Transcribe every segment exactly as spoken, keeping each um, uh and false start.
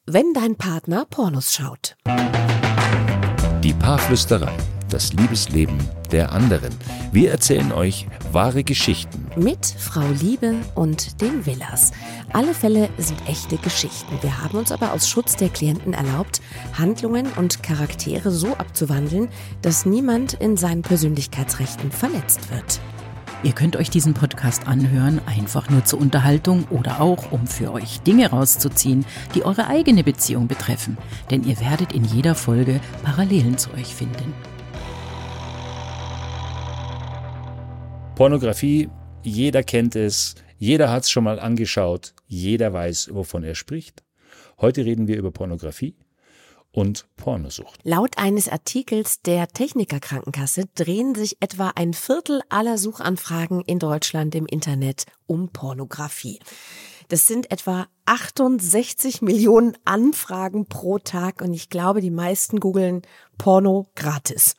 wenn dein Partner Pornos schaut. Die Paarflüsterei, das Liebesleben der anderen. Wir erzählen euch wahre Geschichten. Mit Frau Liebe und den Villas. Alle Fälle sind echte Geschichten. Wir haben uns aber aus Schutz der Klienten erlaubt, Handlungen und Charaktere so abzuwandeln, dass niemand in seinen Persönlichkeitsrechten verletzt wird. Ihr könnt euch diesen Podcast anhören, einfach nur zur Unterhaltung oder auch, um für euch Dinge rauszuziehen, die eure eigene Beziehung betreffen. Denn ihr werdet in jeder Folge Parallelen zu euch finden. Pornografie, jeder kennt es, jeder hat es schon mal angeschaut, jeder weiß, wovon er spricht. Heute reden wir über Pornografie und Pornosucht. Laut eines Artikels der Techniker Krankenkasse drehen sich etwa ein Viertel aller Suchanfragen in Deutschland im Internet um Pornografie. Das sind etwa achtundsechzig Millionen Anfragen pro Tag und ich glaube, die meisten googeln Porno gratis.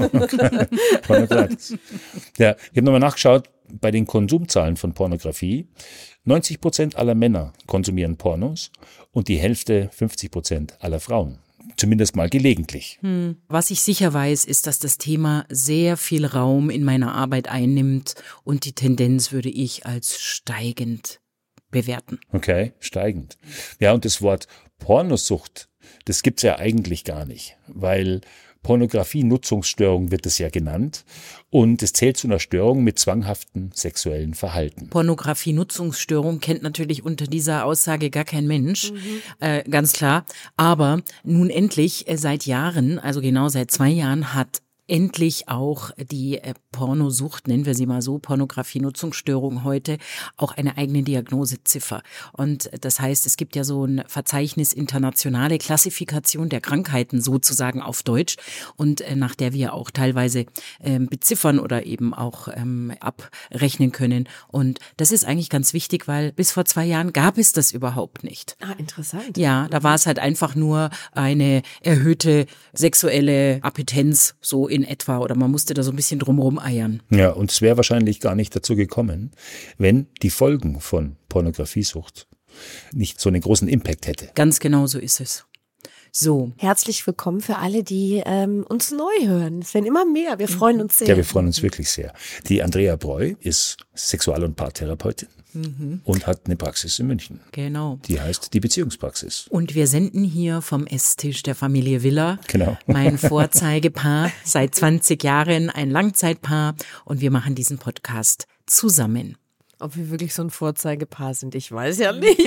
Porno gratis. Ja, ich habe nochmal nachgeschaut bei den Konsumzahlen von Pornografie. neunzig Prozent aller Männer konsumieren Pornos und die Hälfte, fünfzig Prozent aller Frauen. Zumindest mal gelegentlich. Hm. Was ich sicher weiß, ist, dass das Thema sehr viel Raum in meiner Arbeit einnimmt und die Tendenz würde ich als steigend bewerten. Okay, steigend. Ja, und das Wort Pornosucht, das gibt's ja eigentlich gar nicht, weil Pornografie-Nutzungsstörung wird es ja genannt und es zählt zu einer Störung mit zwanghaften sexuellen Verhalten. Pornografie-Nutzungsstörung kennt natürlich unter dieser Aussage gar kein Mensch, mhm. äh, ganz klar. Aber nun endlich äh, seit Jahren, also genau seit zwei Jahren, hat endlich auch die äh, Pornosucht, nennen wir sie mal so, Pornografie-Nutzungsstörung heute, auch eine eigene Diagnoseziffer. Und das heißt, es gibt ja so ein Verzeichnis internationale Klassifikation der Krankheiten sozusagen auf Deutsch und äh, nach der wir auch teilweise ähm, beziffern oder eben auch ähm, abrechnen können. Und das ist eigentlich ganz wichtig, weil bis vor zwei Jahren gab es das überhaupt nicht. Ah, interessant. Ja, da war es halt einfach nur eine erhöhte sexuelle Appetenz so in etwa oder man musste da so ein bisschen drumherum eiern. Ja, und es wäre wahrscheinlich gar nicht dazu gekommen, wenn die Folgen von Pornografiesucht nicht so einen großen Impact hätte. Ganz genau so ist es. So. Herzlich willkommen für alle, die ähm, uns neu hören. Es werden immer mehr. Wir freuen uns sehr. Ja, wir freuen uns wirklich sehr. Die Andrea Breu ist Sexual- und Paartherapeutin. Mhm. Und hat eine Praxis in München. Genau. Die heißt die Beziehungspraxis. Und wir senden hier vom Esstisch der Familie Villa. Genau. Mein Vorzeigepaar, seit zwanzig Jahren ein Langzeitpaar und wir machen diesen Podcast zusammen. Ob wir wirklich so ein Vorzeigepaar sind, ich weiß ja nicht.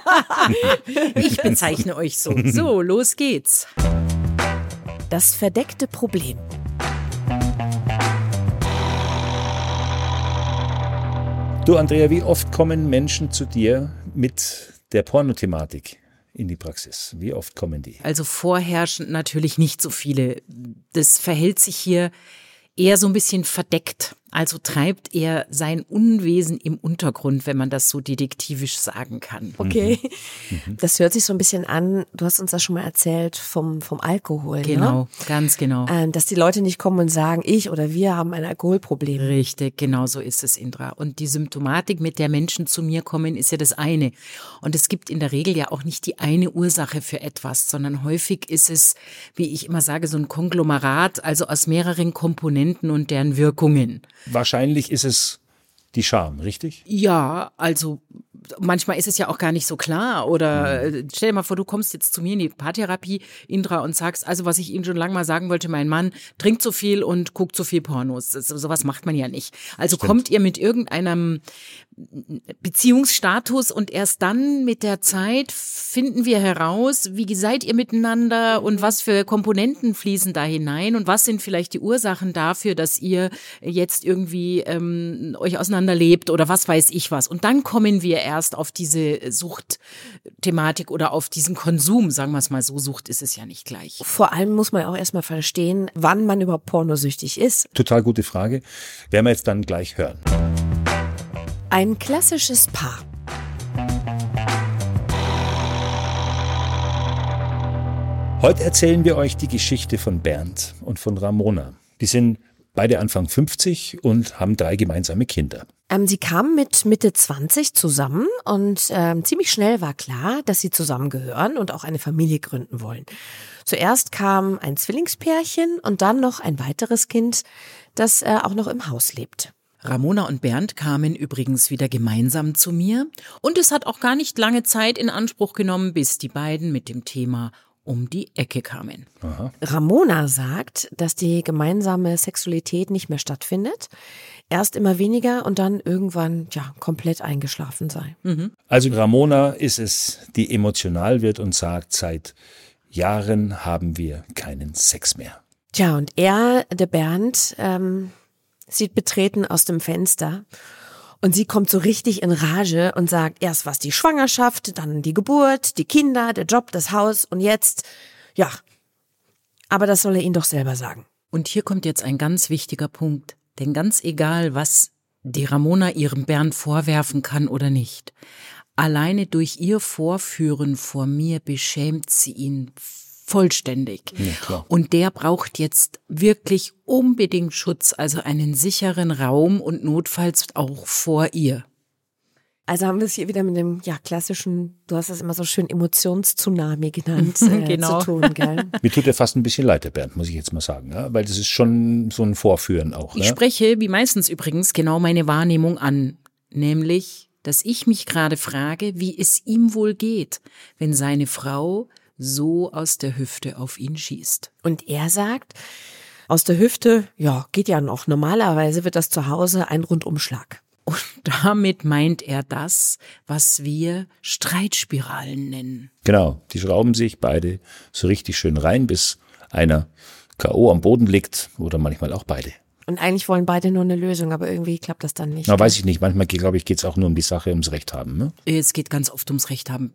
Ich bezeichne euch so. So, los geht's. Das verdeckte Problem. Du, Andrea, wie oft kommen Menschen zu dir mit der Pornothematik in die Praxis? Wie oft kommen die? Also vorherrschend natürlich nicht so viele. Das verhält sich hier eher so ein bisschen verdeckt. Also treibt er sein Unwesen im Untergrund, wenn man das so detektivisch sagen kann. Okay, mhm. Das hört sich so ein bisschen an, du hast uns das schon mal erzählt, vom, vom Alkohol. Genau, ne? Ganz genau. Ähm, dass die Leute nicht kommen und sagen, ich oder wir haben ein Alkoholproblem. Richtig, genau so ist es, Indra. Und die Symptomatik, mit der Menschen zu mir kommen, ist ja das eine. Und es gibt in der Regel ja auch nicht die eine Ursache für etwas, sondern häufig ist es, wie ich immer sage, so ein Konglomerat, also aus mehreren Komponenten und deren Wirkungen. Wahrscheinlich ist es die Scham, richtig? Ja, also manchmal ist es ja auch gar nicht so klar. Oder mhm. stell dir mal vor, du kommst jetzt zu mir in die Paartherapie, Indra, und sagst, also was ich Ihnen schon lange mal sagen wollte, mein Mann trinkt so viel und guckt so viel Pornos. Das, sowas macht man ja nicht. Also Stimmt. Kommt ihr mit irgendeinem Beziehungsstatus und erst dann mit der Zeit finden wir heraus, wie seid ihr miteinander und was für Komponenten fließen da hinein und was sind vielleicht die Ursachen dafür, dass ihr jetzt irgendwie ähm, euch auseinanderlebt oder was weiß ich was. Und dann kommen wir erst auf diese Suchtthematik oder auf diesen Konsum, sagen wir es mal so, Sucht ist es ja nicht gleich. Vor allem muss man auch erstmal verstehen, wann man überhaupt pornosüchtig ist. Total gute Frage. Werden wir jetzt dann gleich hören. Ein klassisches Paar. Heute erzählen wir euch die Geschichte von Bernd und von Ramona. Die sind beide Anfang fünfzig und haben drei gemeinsame Kinder. Ähm, sie kamen mit Mitte zwanzig zusammen und ähm, ziemlich schnell war klar, dass sie zusammengehören und auch eine Familie gründen wollen. Zuerst kam ein Zwillingspärchen und dann noch ein weiteres Kind, das äh, auch noch im Haus lebt. Ramona und Bernd kamen übrigens wieder gemeinsam zu mir und es hat auch gar nicht lange Zeit in Anspruch genommen, bis die beiden mit dem Thema um die Ecke kamen. Aha. Ramona sagt, dass die gemeinsame Sexualität nicht mehr stattfindet, erst immer weniger und dann irgendwann ja komplett eingeschlafen sei. Mhm. Also Ramona ist es, die emotional wird und sagt, seit Jahren haben wir keinen Sex mehr. Tja, und er, der Bernd, ähm, sieht betreten aus dem Fenster und sie kommt so richtig in Rage und sagt, erst was die Schwangerschaft, dann die Geburt, die Kinder, der Job, das Haus und jetzt, ja, aber das soll er ihnen doch selber sagen. Und hier kommt jetzt ein ganz wichtiger Punkt, denn ganz egal, was die Ramona ihrem Bernd vorwerfen kann oder nicht, alleine durch ihr Vorführen vor mir beschämt sie ihn vollständig. Ja, klar. Und der braucht jetzt wirklich unbedingt Schutz, also einen sicheren Raum und notfalls auch vor ihr. Also haben wir es hier wieder mit dem ja klassischen, du hast das immer so schön Emotionstsunami genannt, äh, Genau. zu tun, gell? Mir tut er fast ein bisschen leid, der Bernd, muss ich jetzt mal sagen, ja? Weil das ist schon so ein Vorführen auch. Ich Ja? spreche, wie meistens übrigens, genau meine Wahrnehmung an, nämlich, dass ich mich gerade frage, wie es ihm wohl geht, wenn seine Frau so aus der Hüfte auf ihn schießt. Und er sagt, aus der Hüfte, ja, geht ja noch. Normalerweise wird das zu Hause ein Rundumschlag. Und damit meint er das, was wir Streitspiralen nennen. Genau, die schrauben sich beide so richtig schön rein, bis einer K O am Boden liegt oder manchmal auch beide. Und eigentlich wollen beide nur eine Lösung, aber irgendwie klappt das dann nicht. Na, weiß ich nicht, manchmal, glaube ich, geht es auch nur um die Sache, ums Recht haben. Ne? Es geht ganz oft ums Recht haben.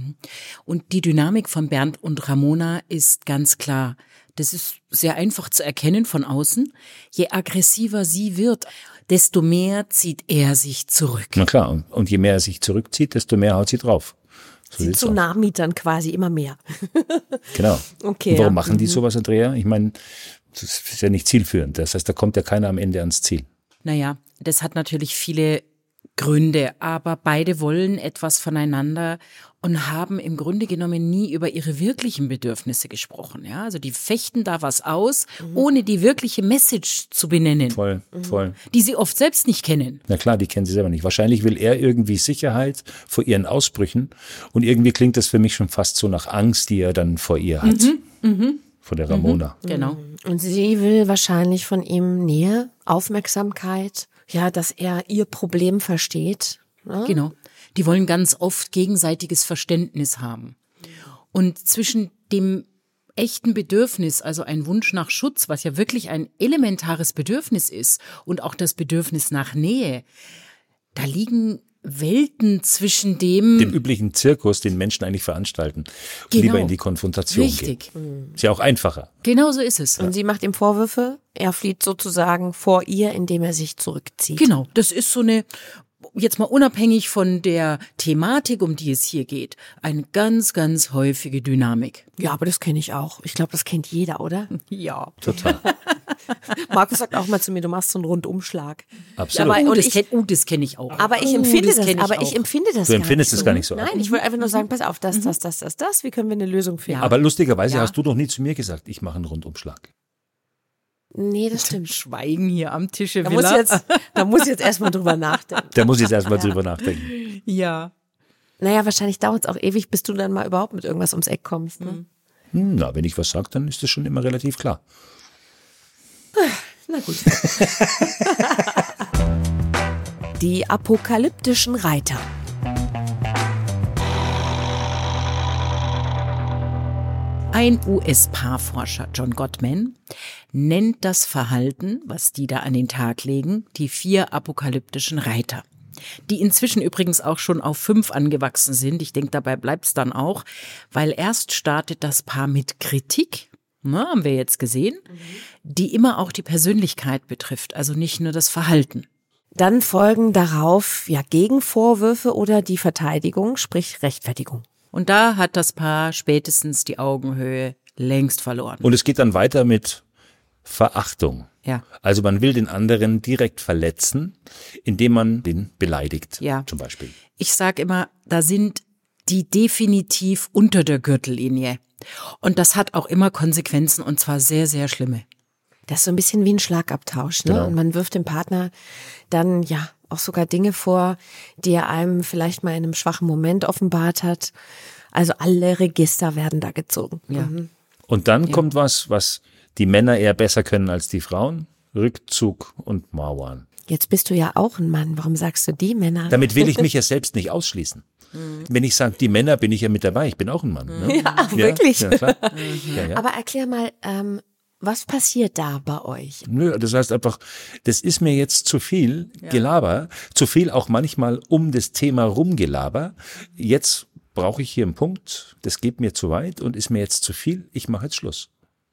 Und die Dynamik von Bernd und Ramona ist ganz klar. Das ist sehr einfach zu erkennen von außen. Je aggressiver sie wird, desto mehr zieht er sich zurück. Na klar, und, und je mehr er sich zurückzieht, desto mehr haut sie drauf. So Sie sieht's aus. Tsunami dann quasi immer mehr. Genau. Okay, und warum ja. machen die sowas, Andrea? Ich meine, das ist ja nicht zielführend. Das heißt, da kommt ja keiner am Ende ans Ziel. Naja, das hat natürlich viele Gründe, aber beide wollen etwas voneinander und haben im Grunde genommen nie über ihre wirklichen Bedürfnisse gesprochen. Ja, also die fechten da was aus, mhm. ohne die wirkliche Message zu benennen, Voll, voll. die sie oft selbst nicht kennen. Na klar, die kennen sie selber nicht. Wahrscheinlich will er irgendwie Sicherheit vor ihren Ausbrüchen und irgendwie klingt das für mich schon fast so nach Angst, die er dann vor ihr hat. Mhm, mhm. Vor der Ramona. Mhm, genau. Und sie will wahrscheinlich von ihm Nähe, Aufmerksamkeit, ja, dass er ihr Problem versteht. Ne? Genau. Die wollen ganz oft gegenseitiges Verständnis haben. Und zwischen dem echten Bedürfnis, also ein Wunsch nach Schutz, was ja wirklich ein elementares Bedürfnis ist, und auch das Bedürfnis nach Nähe, da liegen Welten zwischen dem... Dem üblichen Zirkus, den Menschen eigentlich veranstalten. Und Genau. lieber in die Konfrontation Richtig. gehen. Ist ja auch einfacher. Genau so ist es. Und sie macht ihm Vorwürfe, er flieht sozusagen vor ihr, indem er sich zurückzieht. Genau, das ist so eine, jetzt mal unabhängig von der Thematik, um die es hier geht, eine ganz, ganz häufige Dynamik. Ja, aber das kenne ich auch. Ich glaube, das kennt jeder, oder? Ja. Total. Markus sagt auch mal zu mir, du machst so einen Rundumschlag. Absolut. Aber- Oh, und das ich- kenn- oh, das kenne ich auch. Aber ich Oh, empfinde das, kenn aber ich auch. empfinde das Du gar empfindest nicht es so. gar nicht so. Nein, ich will einfach nur sagen, pass auf, das, das, das, das, das, wie können wir eine Lösung finden? Aber lustigerweise Ja. hast du doch nie zu mir gesagt, ich mache einen Rundumschlag. Nee, das stimmt. Schweigen hier am Tische, Da muss Villa. jetzt, da muss ich jetzt erstmal drüber nachdenken. Da muss ich jetzt erstmal Ja. drüber nachdenken. Ja. Naja, wahrscheinlich dauert es auch ewig, bis du dann mal überhaupt mit irgendwas ums Eck kommst. Ne? Hm, Na, wenn ich was sage, dann ist das schon immer relativ klar. Na gut. Die apokalyptischen Reiter. Ein U S-Paarforscher, John Gottman, nennt das Verhalten, was die da an den Tag legen, die vier apokalyptischen Reiter. Die inzwischen übrigens auch schon auf fünf angewachsen sind. Ich denke, dabei bleibt's dann auch, weil erst startet das Paar mit Kritik, ne, haben wir jetzt gesehen, die immer auch die Persönlichkeit betrifft, also nicht nur das Verhalten. Dann folgen darauf ja Gegenvorwürfe oder die Verteidigung, sprich Rechtfertigung. Und da hat das Paar spätestens die Augenhöhe längst verloren. Und es geht dann weiter mit Verachtung. Ja. Also man will den anderen direkt verletzen, indem man den beleidigt, Ja. zum Beispiel. Ich sage immer, da sind die definitiv unter der Gürtellinie. Und das hat auch immer Konsequenzen und zwar sehr, sehr schlimme. Das ist so ein bisschen wie ein Schlagabtausch, ne? Genau. Und man wirft dem Partner dann ja auch sogar Dinge vor, die er einem vielleicht mal in einem schwachen Moment offenbart hat. Also alle Register werden da gezogen. Ja. Mhm. Und dann kommt was, was die Männer eher besser können als die Frauen. Rückzug und Mauern. Jetzt bist du ja auch ein Mann. Warum sagst du die Männer? Damit will ich mich ja selbst nicht ausschließen. Wenn ich sage, die Männer, bin ich ja mit dabei. Ich bin auch ein Mann. Ne? Ja, wirklich. Ja, klar. Ja, ja. Aber erklär mal, ähm, was passiert da bei euch? Nö, das heißt einfach, das ist mir jetzt zu viel Gelaber, zu viel auch manchmal um das Thema rumgelaber. Jetzt brauche ich hier einen Punkt, das geht mir zu weit und ist mir jetzt zu viel, ich mache jetzt Schluss.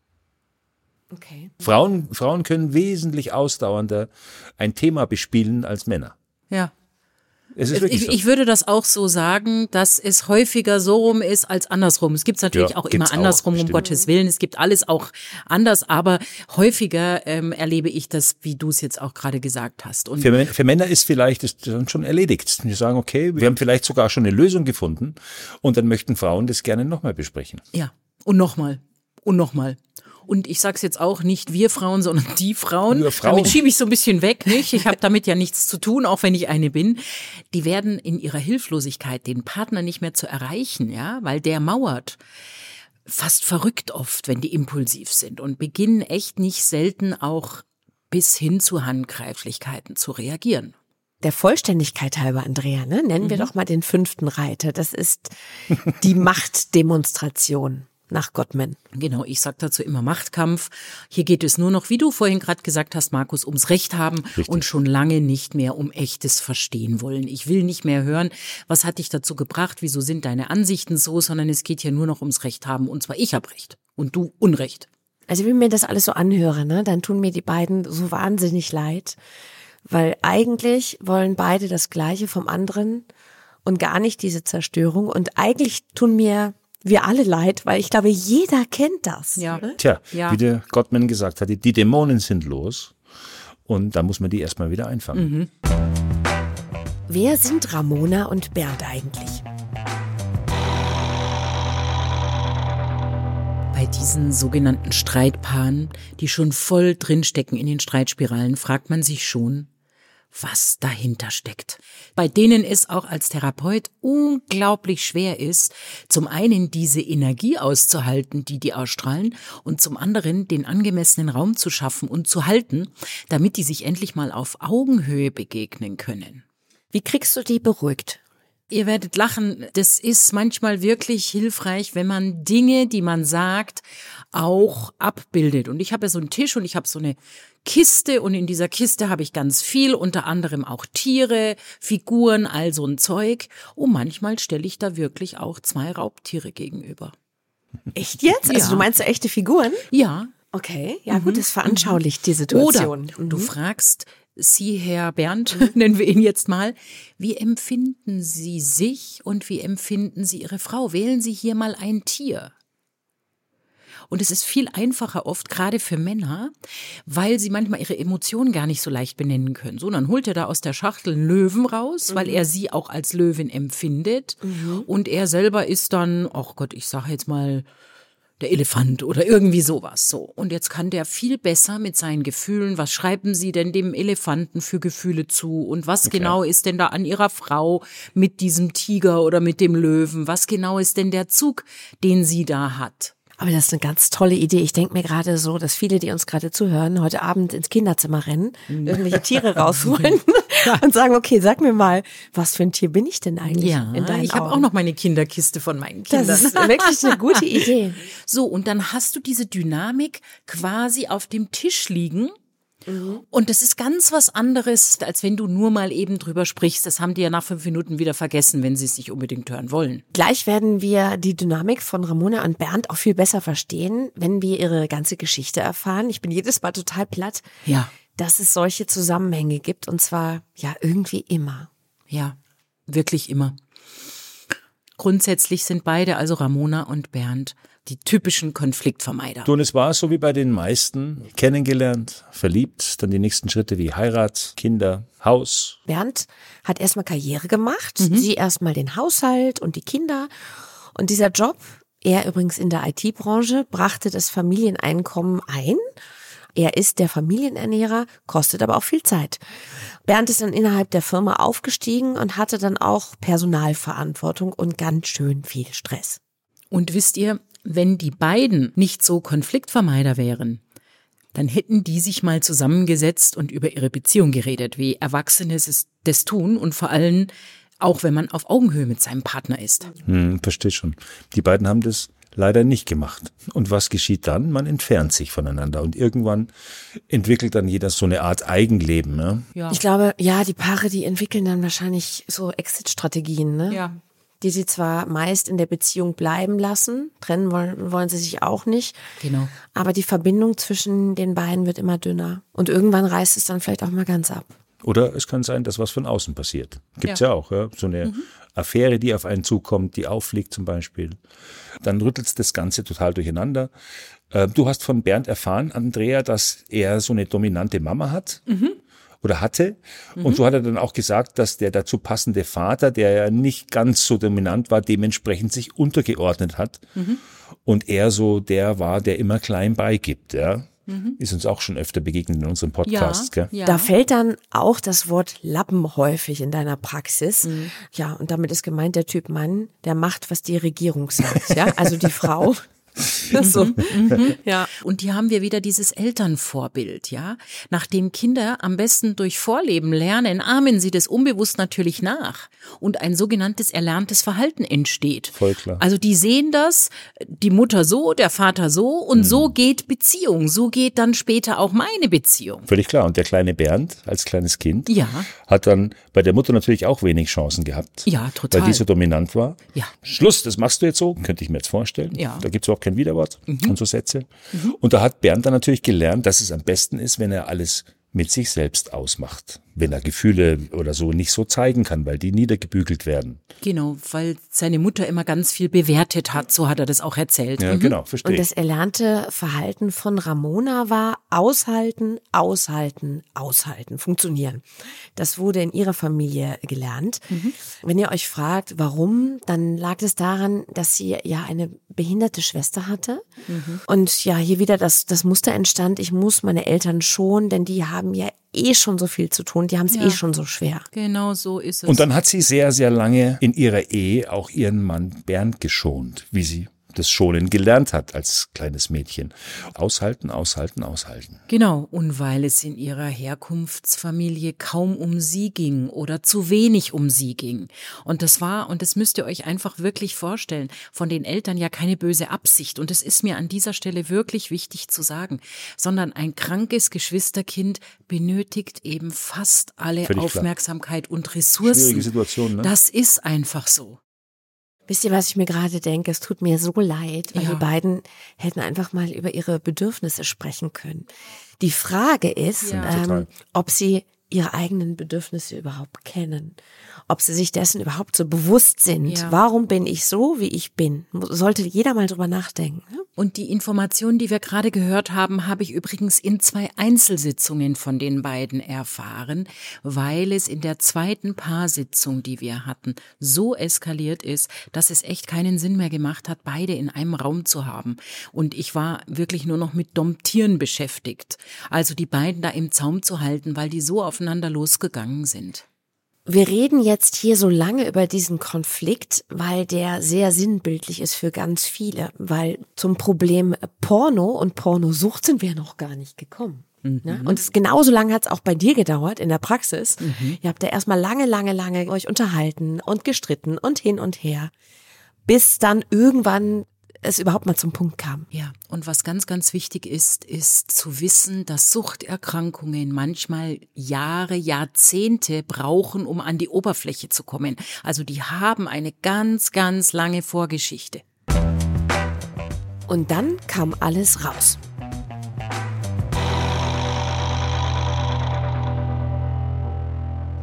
Okay. Frauen, Frauen können wesentlich ausdauernder ein Thema bespielen als Männer. Ja. Es ist wirklich Ich, so. ich würde das auch so sagen, dass es häufiger so rum ist als andersrum. Es gibt es natürlich Ja, auch gibt's immer andersrum, auch, um stimmt. Gottes Willen. Es gibt alles auch anders, aber häufiger ähm, erlebe ich das, wie du es jetzt auch gerade gesagt hast. Und Für, Män- für Männer ist vielleicht das dann schon erledigt. Die sagen, okay, wir haben vielleicht sogar schon eine Lösung gefunden und dann möchten Frauen das gerne nochmal besprechen. ja, und nochmal, und nochmal. Und ich sag's jetzt auch nicht wir Frauen, sondern die Frauen. Wir Frauen. Damit schiebe ich so ein bisschen weg, nicht? Ich habe damit ja nichts zu tun, auch wenn ich eine bin. Die werden in ihrer Hilflosigkeit, den Partner nicht mehr zu erreichen, ja, weil der mauert. Fast verrückt oft, wenn die impulsiv sind und beginnen echt nicht selten auch bis hin zu Handgreiflichkeiten zu reagieren. Der Vollständigkeit halber, Andrea, ne? Nennen wir doch mal den fünften Reiter. Das ist die Machtdemonstration nach Gottman. Genau, ich sag dazu immer Machtkampf. Hier geht es nur noch, wie du vorhin gerade gesagt hast, Markus, ums Recht haben Richtig. und schon lange nicht mehr um echtes Verstehen wollen. Ich will nicht mehr hören, was hat dich dazu gebracht, wieso sind deine Ansichten so, sondern es geht hier nur noch ums Recht haben. Und zwar ich hab Recht und du Unrecht. Also wenn ich mir das alles so anhöre, ne, dann tun mir die beiden so wahnsinnig leid, weil eigentlich wollen beide das Gleiche vom anderen und gar nicht diese Zerstörung. Und eigentlich tun mir wir alle leid, weil ich glaube, jeder kennt das. Ja. Ne? Tja, Ja. wie der Gottman gesagt hatte, die Dämonen sind los und da muss man die erstmal wieder einfangen. Wer sind Ramona und Bernd eigentlich? Bei diesen sogenannten Streitpaaren, die schon voll drinstecken in den Streitspiralen, fragt man sich schon, was dahinter steckt. Bei denen es auch als Therapeut unglaublich schwer ist, zum einen diese Energie auszuhalten, die die ausstrahlen, und zum anderen den angemessenen Raum zu schaffen und zu halten, damit die sich endlich mal auf Augenhöhe begegnen können. Wie kriegst du die beruhigt? Ihr werdet lachen, das ist manchmal wirklich hilfreich, wenn man Dinge, die man sagt, auch abbildet. Und ich habe ja so einen Tisch und ich habe so eine Kiste und in dieser Kiste habe ich ganz viel, unter anderem auch Tiere, Figuren, all so ein Zeug. Und manchmal stelle ich da wirklich auch zwei Raubtiere gegenüber. Echt jetzt? Also Ja. du meinst so echte Figuren? Ja. Okay, ja gut, das veranschaulicht die Situation. Oder du fragst Sie, Herr Bernd, nennen wir ihn jetzt mal, wie empfinden Sie sich und wie empfinden Sie Ihre Frau? Wählen Sie hier mal ein Tier. Und es ist viel einfacher oft, gerade für Männer, weil sie manchmal ihre Emotionen gar nicht so leicht benennen können. So, dann holt er da aus der Schachtel einen Löwen raus, mhm. weil er sie auch als Löwin empfindet. Mhm. Und er selber ist dann, ach Gott, ich sage jetzt mal, der Elefant oder irgendwie sowas. So. Und jetzt kann der viel besser mit seinen Gefühlen, was schreiben Sie denn dem Elefanten für Gefühle zu und was Okay. genau ist denn da an Ihrer Frau mit diesem Tiger oder mit dem Löwen? Was genau ist denn der Zug, den sie da hat? Aber das ist eine ganz tolle Idee. Ich denke mir gerade so, dass viele, die uns gerade zuhören, heute Abend ins Kinderzimmer rennen, irgendwelche Tiere rausholen und sagen, okay, sag mir mal, was für ein Tier bin ich denn eigentlich Ja, in deinen ich habe Augen? auch noch meine Kinderkiste von meinen Kindern. Das ist wirklich eine gute Idee. So, und dann hast du diese Dynamik quasi auf dem Tisch liegen. Mhm. Und das ist ganz was anderes, als wenn du nur mal eben drüber sprichst. Das haben die ja nach fünf Minuten wieder vergessen, wenn sie es nicht unbedingt hören wollen. Gleich werden wir die Dynamik von Ramona und Bernd auch viel besser verstehen, wenn wir ihre ganze Geschichte erfahren. Ich bin jedes Mal total platt, Ja, dass es solche Zusammenhänge gibt und zwar ja irgendwie immer. ja, wirklich immer. Grundsätzlich sind beide, also Ramona und Bernd, die typischen Konfliktvermeider. Du, und es war so wie bei den meisten, kennengelernt, verliebt, dann die nächsten Schritte wie Heirat, Kinder, Haus. Bernd hat erstmal Karriere gemacht, mhm. sie erstmal den Haushalt und die Kinder. Und dieser Job, er übrigens in der I T-Branche, brachte das Familieneinkommen ein. Er ist der Familienernährer, kostet aber auch viel Zeit. Bernd ist dann innerhalb der Firma aufgestiegen und hatte dann auch Personalverantwortung und ganz schön viel Stress. Und wisst ihr, wenn die beiden nicht so Konfliktvermeider wären, dann hätten die sich mal zusammengesetzt und über ihre Beziehung geredet, wie Erwachsene es das tun und vor allem auch, wenn man auf Augenhöhe mit seinem Partner ist. Hm, verstehe schon. Die beiden haben das leider nicht gemacht. Und was geschieht dann? Man entfernt sich voneinander und irgendwann entwickelt dann jeder so eine Art Eigenleben. Ne? Ja. Ich glaube, ja, die Paare, die entwickeln dann wahrscheinlich so Exit-Strategien, ne? Ja. Die sie zwar meist in der Beziehung bleiben lassen, trennen wollen, wollen sie sich auch nicht. Genau. Aber die Verbindung zwischen den beiden wird immer dünner. Und irgendwann reißt es dann vielleicht auch mal ganz ab. Oder es kann sein, dass was von außen passiert. Gibt's ja, ja auch, ja? So eine mhm. Affäre, die auf einen zukommt, die auffliegt zum Beispiel. Dann rüttelt das Ganze total durcheinander. Du hast von Bernd erfahren, Andrea, dass er so eine dominante Mama hat. Mhm. Oder hatte. Mhm. Und so hat er dann auch gesagt, dass der dazu passende Vater, der ja nicht ganz so dominant war, dementsprechend sich untergeordnet hat. Mhm. Und er so der war, der immer klein beigibt, ja. Mhm. Ist uns auch schon öfter begegnet in unserem Podcast. Ja, gell? Ja. Da fällt dann auch das Wort Lappen häufig in deiner Praxis. Mhm. Ja, und damit ist gemeint der Typ Mann, der macht, was die Regierung sagt. Ja, also die Frau. So. Mhm. Ja. Und hier haben wir wieder dieses Elternvorbild, ja. Nachdem Kinder am besten durch Vorleben lernen, ahmen sie das unbewusst natürlich nach und ein sogenanntes erlerntes Verhalten entsteht. Voll klar. Also die sehen das, die Mutter so, der Vater so und mhm. so geht Beziehung, so geht dann später auch meine Beziehung. Völlig klar. Und der kleine Bernd als kleines Kind ja. hat dann bei der Mutter natürlich auch wenig Chancen gehabt. Ja, total. Weil die so dominant war. Ja. Schluss, das machst du jetzt so, könnte ich mir jetzt vorstellen. Ja. Da gibt's auch kein Widerwort mhm. und so Sätze. Mhm. Und da hat Bernd dann natürlich gelernt, dass es am besten ist, wenn er alles mit sich selbst ausmacht. Wenn er Gefühle oder so nicht so zeigen kann, weil die niedergebügelt werden. Genau, weil seine Mutter immer ganz viel bewertet hat, so hat er das auch erzählt. Ja, mhm. genau, verstehe. Und das erlernte Verhalten von Ramona war aushalten, aushalten, aushalten, funktionieren. Das wurde in ihrer Familie gelernt. Mhm. Wenn ihr euch fragt, warum, dann lag es daran, dass sie ja eine behinderte Schwester hatte. Mhm. Und ja, hier wieder das, das Muster entstand, ich muss meine Eltern schonen, denn die haben ja eh schon so viel zu tun, die haben es ja. eh schon so schwer. Genau so ist es. Und dann hat sie sehr, sehr lange in ihrer Ehe auch ihren Mann Bernd geschont, wie sie das Schonen gelernt hat als kleines Mädchen. Aushalten, aushalten, aushalten. Genau, und weil es in ihrer Herkunftsfamilie kaum um sie ging oder zu wenig um sie ging. Und das war, und das müsst ihr euch einfach wirklich vorstellen, von den Eltern ja keine böse Absicht. Und es ist mir an dieser Stelle wirklich wichtig zu sagen, sondern ein krankes Geschwisterkind benötigt eben fast alle Völlig Aufmerksamkeit klar. Und Ressourcen. Schwierige Situation, ne? Das ist einfach so. Wisst ihr, was ich mir gerade denke? Es tut mir so leid, weil ja. die beiden hätten einfach mal über ihre Bedürfnisse sprechen können. Die Frage ist, ja. ähm, ob sie ihre eigenen Bedürfnisse überhaupt kennen, ob sie sich dessen überhaupt so bewusst sind. Ja. Warum bin ich so, wie ich bin? Sollte jeder mal drüber nachdenken. Ne? Und die Informationen, die wir gerade gehört haben, habe ich übrigens in zwei Einzelsitzungen von den beiden erfahren, weil es in der zweiten Paarsitzung, die wir hatten, so eskaliert ist, dass es echt keinen Sinn mehr gemacht hat, beide in einem Raum zu haben. Und ich war wirklich nur noch mit Domptieren beschäftigt. Also die beiden da im Zaum zu halten, weil die so aufeinander losgegangen sind. Wir reden jetzt hier so lange über diesen Konflikt, weil der sehr sinnbildlich ist für ganz viele, weil zum Problem Porno und Pornosucht sind wir noch gar nicht gekommen. Mhm. Ne? Und es, genauso lange hat es auch bei dir gedauert in der Praxis. Mhm. Ihr habt ja erstmal lange, lange, lange euch unterhalten und gestritten und hin und her, bis dann irgendwann es überhaupt mal zum Punkt kam. Ja, und was ganz, ganz wichtig ist, ist zu wissen, dass Suchterkrankungen manchmal Jahre, Jahrzehnte brauchen, um an die Oberfläche zu kommen. Also die haben eine ganz, ganz lange Vorgeschichte. Und dann kam alles raus.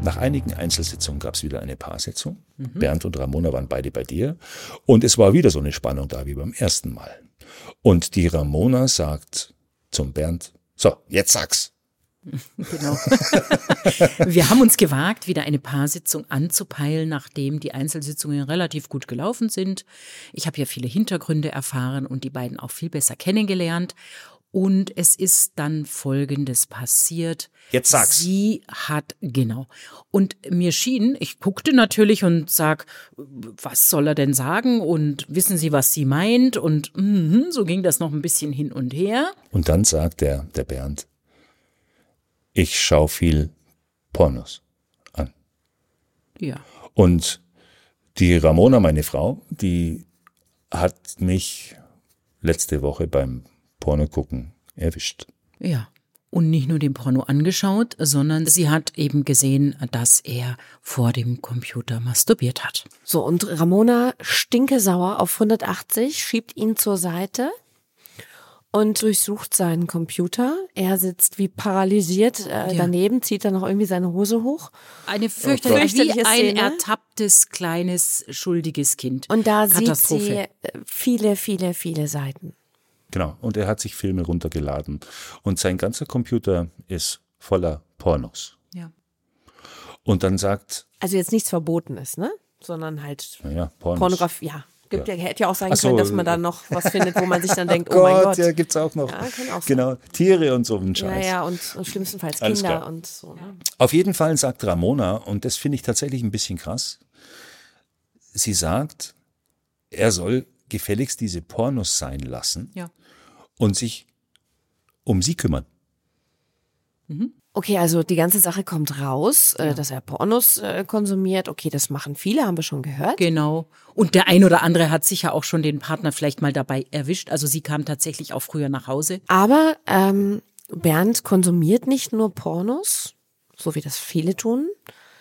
Nach einigen Einzelsitzungen gab es wieder eine Paarsitzung. Mhm. Bernd und Ramona waren beide bei dir. Und es war wieder so eine Spannung da wie beim ersten Mal. Und die Ramona sagt zum Bernd, so, jetzt sag's. Genau. Wir haben uns gewagt, wieder eine Paarsitzung anzupeilen, nachdem die Einzelsitzungen relativ gut gelaufen sind. Ich habe ja viele Hintergründe erfahren und die beiden auch viel besser kennengelernt. Und es ist dann Folgendes passiert. Jetzt sag's. Sie hat, genau. Und mir schien, ich guckte natürlich und sag, was soll er denn sagen? Und wissen Sie, was sie meint? Und mm, so ging das noch ein bisschen hin und her. Und dann sagt der, der Bernd, ich schaue viel Pornos an. Ja. Und die Ramona, meine Frau, die hat mich letzte Woche beim Porno gucken erwischt. Ja. Und nicht nur den Porno angeschaut, sondern sie hat eben gesehen, dass er vor dem Computer masturbiert hat. So, und Ramona, stinkesauer auf hundertachtzig, schiebt ihn zur Seite und durchsucht seinen Computer. Er sitzt wie paralysiert äh, Ja. daneben, zieht dann noch irgendwie seine Hose hoch. Eine fürchterliche, Fürchterliche wie ein Szene. ertapptes, kleines, schuldiges Kind. Und da sieht Katastrophe. sie äh, viele, viele, viele Seiten. Genau. Und er hat sich Filme runtergeladen. Und sein ganzer Computer ist voller Pornos. Ja. Und dann sagt, Also jetzt nichts Verbotenes, ne? Sondern halt naja, Pornos. Pornografie, ja. Gibt ja. hätte ja auch sein Ach so. können, dass man dann noch was findet, wo man sich dann denkt, oh, mein Gott. ja, gibt's auch noch. Ja, kann auch sein. Genau, Tiere und so ein Ja, Scheiß. ja, und, und schlimmstenfalls Alles Kinder klar. und so. Ne? Auf jeden Fall sagt Ramona, und das finde ich tatsächlich ein bisschen krass, sie sagt, er soll gefälligst diese Pornos sein lassen Ja. und sich um sie kümmern. Okay, also die ganze Sache kommt raus, äh, dass er Pornos äh, konsumiert. Okay, das machen viele, haben wir schon gehört. Genau. Und der ein oder andere hat sicher auch schon den Partner vielleicht mal dabei erwischt. Also sie kam tatsächlich auch früher nach Hause. Aber ähm, Bernd konsumiert nicht nur Pornos, so wie das viele tun,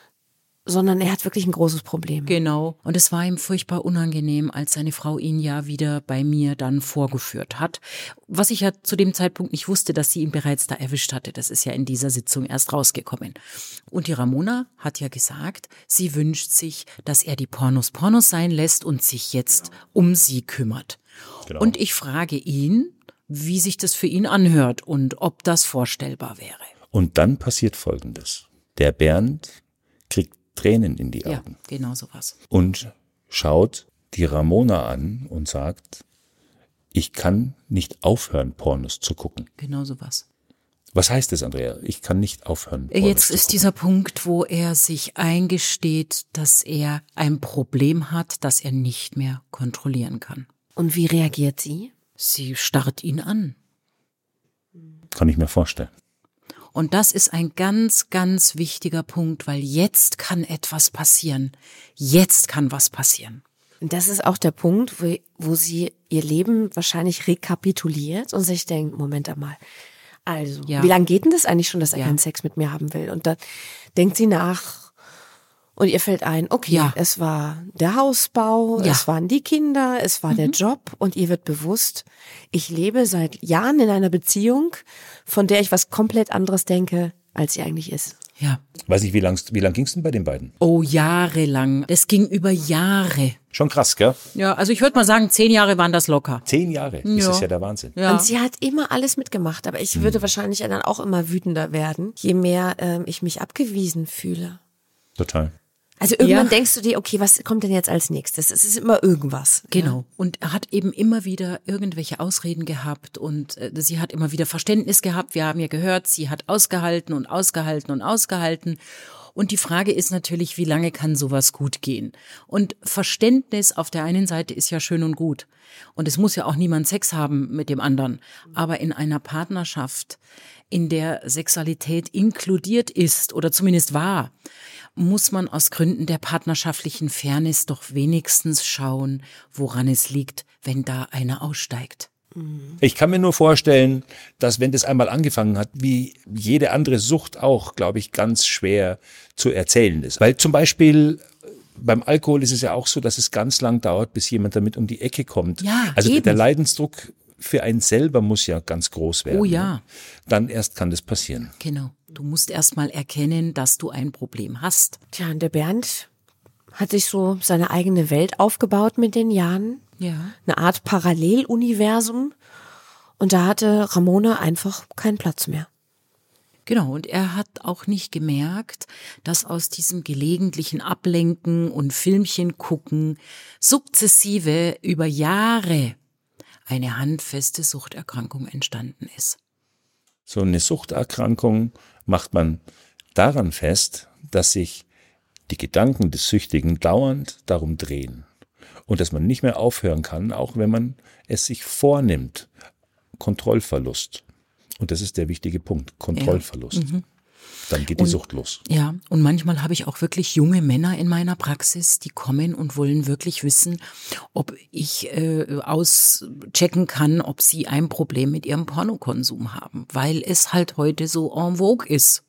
sondern er hat wirklich ein großes Problem. Genau. Und es war ihm furchtbar unangenehm, als seine Frau ihn ja wieder bei mir dann vorgeführt hat. Was ich ja zu dem Zeitpunkt nicht wusste, dass sie ihn bereits da erwischt hatte. Das ist ja in dieser Sitzung erst rausgekommen. Und die Ramona hat ja gesagt, sie wünscht sich, dass er die Pornos Pornos sein lässt und sich jetzt um sie kümmert. Genau. Und ich frage ihn, wie sich das für ihn anhört und ob das vorstellbar wäre. Und dann passiert Folgendes. Der Bernd kriegt Tränen in die Ja, Augen genau sowas. und schaut die Ramona an und sagt, ich kann nicht aufhören, Pornos zu gucken. Genau sowas. Was heißt das, Andrea? Ich kann nicht aufhören, Pornos Jetzt zu ist gucken. dieser Punkt, wo er sich eingesteht, dass er ein Problem hat, das er nicht mehr kontrollieren kann. Und wie reagiert sie? Sie starrt ihn an. Kann ich mir vorstellen. Und das ist ein ganz, ganz wichtiger Punkt, weil jetzt kann etwas passieren. Jetzt kann was passieren. Und das ist auch der Punkt, wo, wo sie ihr Leben wahrscheinlich rekapituliert und sich denkt, Moment einmal, also, Ja. wie lange geht denn das eigentlich schon, dass er Ja. keinen Sex mit mir haben will? Und dann denkt sie nach und ihr fällt ein, okay, Ja. es war der Hausbau, Ja. es waren die Kinder, es war der Job und ihr wird bewusst, ich lebe seit Jahren in einer Beziehung, von der ich was komplett anderes denke, als sie eigentlich ist. Ja. Weiß nicht, wie lang, wie lang ging es denn bei den beiden? Oh, jahrelang. Das ging über Jahre. Schon krass, gell? Ja, also ich würde mal sagen, zehn Jahre waren das locker. Zehn Jahre. Das Ja. ist ja der Wahnsinn. Ja. Und sie hat immer alles mitgemacht, aber ich würde wahrscheinlich dann auch immer wütender werden, je mehr ähm, ich mich abgewiesen fühle. Total. Also irgendwann Ja. denkst du dir, okay, was kommt denn jetzt als nächstes? Es ist immer irgendwas. Genau. Und er hat eben immer wieder irgendwelche Ausreden gehabt und äh, sie hat immer wieder Verständnis gehabt. Wir haben ja gehört, sie hat ausgehalten und ausgehalten und ausgehalten. Und die Frage ist natürlich, wie lange kann sowas gut gehen? Und Verständnis auf der einen Seite ist ja schön und gut. Und es muss ja auch niemand Sex haben mit dem anderen. Aber in einer Partnerschaft, in der Sexualität inkludiert ist oder zumindest war, muss man aus Gründen der partnerschaftlichen Fairness doch wenigstens schauen, woran es liegt, wenn da einer aussteigt. Ich kann mir nur vorstellen, dass wenn das einmal angefangen hat, wie jede andere Sucht auch, glaube ich, ganz schwer zu erzählen ist. Weil zum Beispiel beim Alkohol ist es ja auch so, dass es ganz lang dauert, bis jemand damit um die Ecke kommt. Ja, also eben. der Leidensdruck für einen selber muss ja ganz groß werden. Oh ja. Dann erst kann das passieren. Genau. Du musst erst mal erkennen, dass du ein Problem hast. Tja, und der Bernd hat sich so seine eigene Welt aufgebaut mit den Jahren. Ja. Eine Art Paralleluniversum. Und da hatte Ramona einfach keinen Platz mehr. Genau, und er hat auch nicht gemerkt, dass aus diesem gelegentlichen Ablenken und Filmchen gucken sukzessive über Jahre eine handfeste Suchterkrankung entstanden ist. So eine Suchterkrankung macht man daran fest, dass sich die Gedanken des Süchtigen dauernd darum drehen und dass man nicht mehr aufhören kann, auch wenn man es sich vornimmt. Kontrollverlust. Und das ist der wichtige Punkt, Kontrollverlust. Ja. Mhm. Dann geht die und, Sucht los. Ja, und manchmal habe ich auch wirklich junge Männer in meiner Praxis, die kommen und wollen wirklich wissen, ob ich äh, auschecken kann, ob sie ein Problem mit ihrem Pornokonsum haben, weil es halt heute so en vogue ist.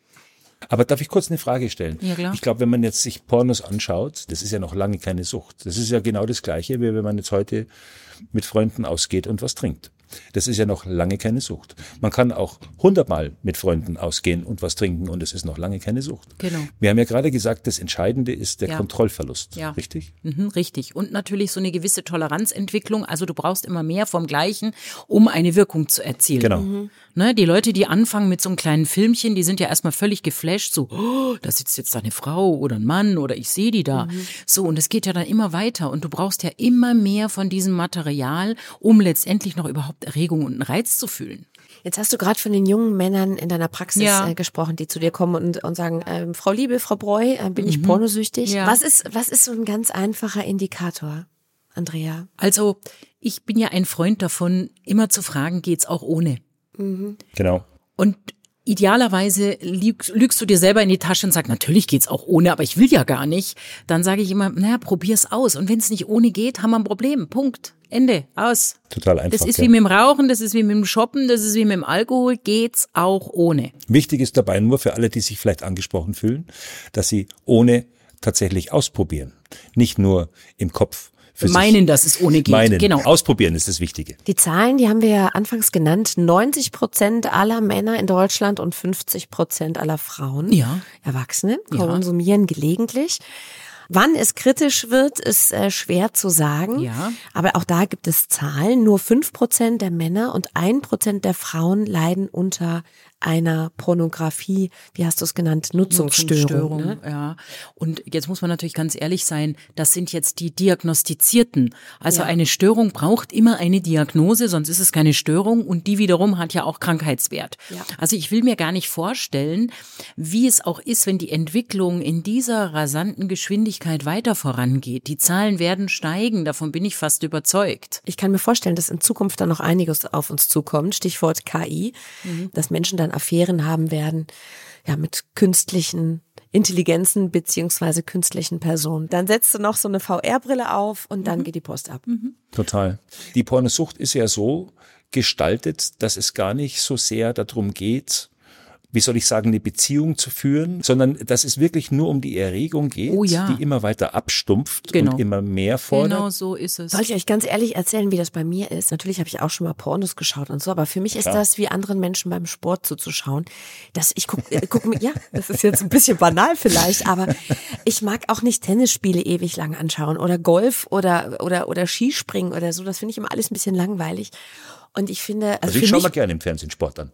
Aber darf ich kurz eine Frage stellen? Ja, klar. Ich glaube, wenn man jetzt sich Pornos anschaut, das ist ja noch lange keine Sucht. Das ist ja genau das Gleiche, wie wenn man jetzt heute mit Freunden ausgeht und was trinkt. Das ist ja noch lange keine Sucht. Man kann auch hundertmal mit Freunden ausgehen und was trinken und es ist noch lange keine Sucht. Genau. Wir haben ja gerade gesagt, das Entscheidende ist der ja. Kontrollverlust. Ja. Richtig? Mhm, richtig. Und natürlich so eine gewisse Toleranzentwicklung. Also du brauchst immer mehr vom Gleichen, um eine Wirkung zu erzielen. Genau. Mhm. Ne, die Leute, die anfangen mit so einem kleinen Filmchen, die sind ja erstmal völlig geflasht, so, oh, da sitzt jetzt da eine Frau oder ein Mann oder ich sehe die da. Mhm. So, und es geht ja dann immer weiter und du brauchst ja immer mehr von diesem Material, um letztendlich noch überhaupt Erregung und einen Reiz zu fühlen. Jetzt hast du gerade von den jungen Männern in deiner Praxis ja. äh, gesprochen, die zu dir kommen und, und sagen, äh, Frau Liebe, Frau Breu, äh, bin mhm. ich pornosüchtig? Ja. Was ist, was ist so ein ganz einfacher Indikator, Andrea? Also, ich bin ja ein Freund davon, immer zu fragen, geht's auch ohne? Mhm. Genau. Und idealerweise lügst, lügst du dir selber in die Tasche und sagst, natürlich geht's auch ohne, aber ich will ja gar nicht. Dann sage ich immer, naja, probier's aus. Und wenn es nicht ohne geht, haben wir ein Problem. Punkt. Ende. Aus. Total einfach. Das ist ja. wie mit dem Rauchen, das ist wie mit dem Shoppen, das ist wie mit dem Alkohol. Geht's auch ohne. Wichtig ist dabei nur für alle, die sich vielleicht angesprochen fühlen, dass sie ohne tatsächlich ausprobieren. Nicht nur im Kopf. Für meinen, dass es ohne geht. Meinen. Genau. Ausprobieren ist das Wichtige. Die Zahlen, die haben wir ja anfangs genannt. neunzig Prozent aller Männer in Deutschland und fünfzig Prozent aller Frauen, ja. Erwachsene, konsumieren ja. gelegentlich. Wann es kritisch wird, ist äh, schwer zu sagen. Ja. Aber auch da gibt es Zahlen. Nur fünf Prozent der Männer und ein Prozent der Frauen leiden unter einer Pornografie, wie hast du es genannt, Nutzungsstörung. Nutzungsstörung, ne? Ja. Und jetzt muss man natürlich ganz ehrlich sein, das sind jetzt die Diagnostizierten. Also ja. eine Störung braucht immer eine Diagnose, sonst ist es keine Störung und die wiederum hat ja auch Krankheitswert. Ja. Also ich will mir gar nicht vorstellen, wie es auch ist, wenn die Entwicklung in dieser rasanten Geschwindigkeit weiter vorangeht. Die Zahlen werden steigen, davon bin ich fast überzeugt. Ich kann mir vorstellen, dass in Zukunft da noch einiges auf uns zukommt. Stichwort K I, mhm. dass Menschen dann Affären haben werden, ja, mit künstlichen Intelligenzen beziehungsweise künstlichen Personen. Dann setzt du noch so eine V R-Brille auf und dann mhm. geht die Post ab. Mhm. Total. Die Pornosucht ist ja so gestaltet, dass es gar nicht so sehr darum geht, wie soll ich sagen, eine Beziehung zu führen, sondern dass es wirklich nur um die Erregung geht, oh ja. die immer weiter abstumpft genau. und immer mehr fordert. Genau so ist es. Soll ich euch ganz ehrlich erzählen, wie das bei mir ist? Natürlich habe ich auch schon mal Pornos geschaut und so, aber für mich ist Klar. das wie anderen Menschen beim Sport zuzuschauen. Dass ich guck, äh, guck mir, ja, das ist jetzt ein bisschen banal vielleicht, aber ich mag auch nicht Tennisspiele ewig lang anschauen oder Golf oder oder oder Skispringen oder so. Das finde ich immer alles ein bisschen langweilig. Und ich finde, also, also ich schaue mal gerne im Fernsehen Sport an.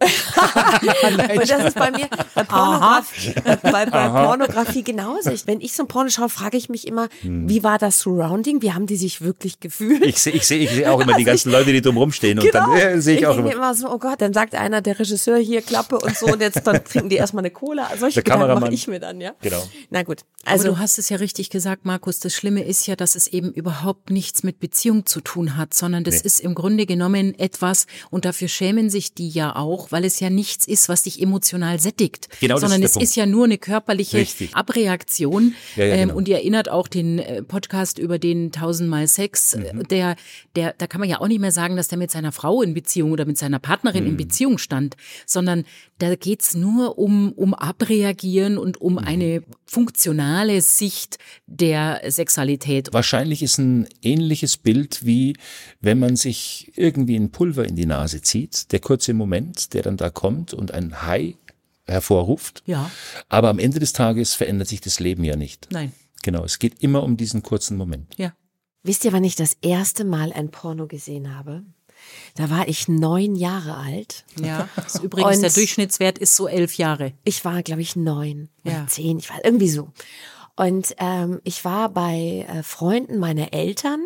Und das ist bei mir bei Pornografie, bei, bei Pornografie genauso. Wenn ich so ein Porno schaue, frage ich mich immer, hm. wie war das Surrounding? Wie haben die sich wirklich gefühlt? Ich sehe ich seh, ich seh auch immer also die ganzen ich, Leute, die drum rumstehen. Und genau. dann äh, sehe ich, ich auch immer. immer so, oh Gott, dann sagt einer, der Regisseur hier Klappe und so und jetzt dann trinken die erstmal eine Cola. Solche Gedanken mache ich mir dann, ja. Genau. Na gut. Also Aber du hast es ja richtig gesagt, Markus. Das Schlimme ist ja, dass es eben überhaupt nichts mit Beziehung zu tun hat, sondern das nee. ist im Grunde genommen etwas, und dafür schämen sich die ja auch, weil es ja nichts ist, was dich emotional sättigt, genau, sondern das ist es der ist ja nur eine körperliche Richtig. Abreaktion. Ja, ja, genau. ähm, und ihr erinnert auch den äh, Podcast über den tausendmal Sex, mhm. der, der, da kann man ja auch nicht mehr sagen, dass der mit seiner Frau in Beziehung oder mit seiner Partnerin mhm. in Beziehung stand, sondern da geht's nur um, um Abreagieren und um mhm. eine funktionale Sicht der Sexualität. Wahrscheinlich ist ein ähnliches Bild, wie wenn man sich irgendwie ein Pulver in die Nase zieht, der kurze Moment, der dann da kommt und ein High hervorruft. Ja. Aber am Ende des Tages verändert sich das Leben ja nicht. Nein. Genau, es geht immer um diesen kurzen Moment. Ja. Wisst ihr, wann ich das erste Mal ein Porno gesehen habe? Da war ich neun Jahre alt. Ja. Das ist übrigens, Und der Durchschnittswert ist so elf Jahre. Ich war, glaube ich, neun Ja. oder zehn. Ich war irgendwie so. Und ähm, ich war bei äh, Freunden meiner Eltern.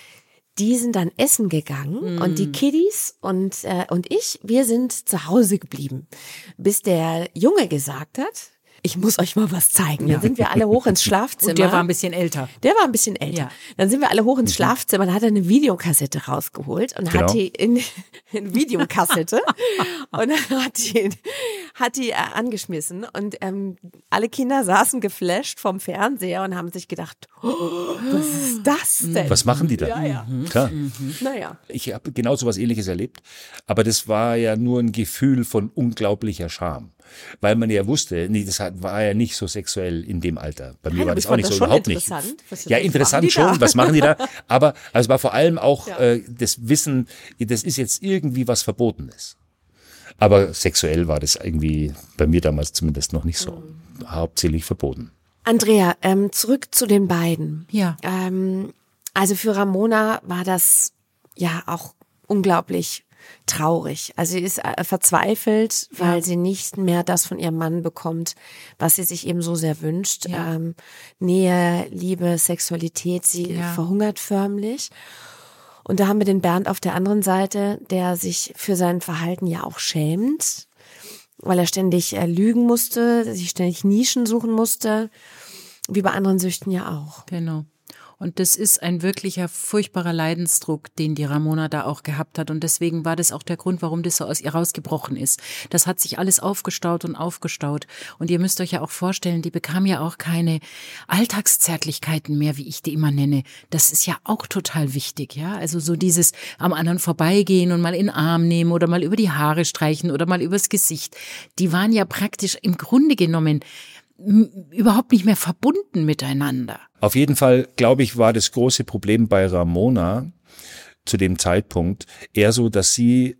Die sind dann essen gegangen Mm. und die Kiddies und, äh, und ich, wir sind zu Hause geblieben, bis der Junge gesagt hat, ich muss euch mal was zeigen. Dann sind wir alle hoch ins Schlafzimmer. Und der war ein bisschen älter. Der war ein bisschen älter. Ja. Dann sind wir alle hoch ins Schlafzimmer, dann hat er eine Videokassette rausgeholt und Genau. hat die in, in Videokassette und dann hat die, hat die äh, angeschmissen und ähm, alle Kinder saßen geflasht vom Fernseher und haben sich gedacht, oh, was ist das denn? Was machen die da? Ja, ja. Klar. Naja. Ich habe genau so was Ähnliches erlebt, aber das war ja nur ein Gefühl von unglaublicher Scham. Weil man ja wusste, nee, das hat, war ja nicht so sexuell in dem Alter. Bei mir Nein, war aber das ich auch fand nicht das so, schon überhaupt nicht. interessant. Was- Ja, was interessant machen die schon, da? was machen die da? Aber also es war vor allem auch Ja. äh, das Wissen, das ist jetzt irgendwie was Verbotenes. Aber sexuell war das irgendwie bei mir damals zumindest noch nicht so. Hauptsächlich verboten. Andrea, ähm, zurück zu den beiden. Ja. Ähm, also für Ramona war das ja auch unglaublich traurig. Also sie ist äh, verzweifelt, weil Ja. sie nicht mehr das von ihrem Mann bekommt, was sie sich eben so sehr wünscht. Ja. Ähm, Nähe, Liebe, Sexualität, sie Ja. verhungert förmlich. Und da haben wir den Bernd auf der anderen Seite, der sich für sein Verhalten ja auch schämt, weil er ständig äh, lügen musste, sich ständig Nischen suchen musste, wie bei anderen Süchten ja auch. Genau. Und das ist ein wirklicher furchtbarer Leidensdruck, den die Ramona da auch gehabt hat. Und deswegen war das auch der Grund, warum das so aus ihr rausgebrochen ist. Das hat sich alles aufgestaut und aufgestaut. Und ihr müsst euch ja auch vorstellen, die bekam ja auch keine Alltagszärtlichkeiten mehr, wie ich die immer nenne. Das ist ja auch total wichtig, ja. Also so dieses am anderen vorbeigehen und mal in den Arm nehmen oder mal über die Haare streichen oder mal übers Gesicht. Die waren ja praktisch im Grunde genommen m- überhaupt nicht mehr verbunden miteinander. Auf jeden Fall, glaube ich, war das große Problem bei Ramona zu dem Zeitpunkt eher so, dass sie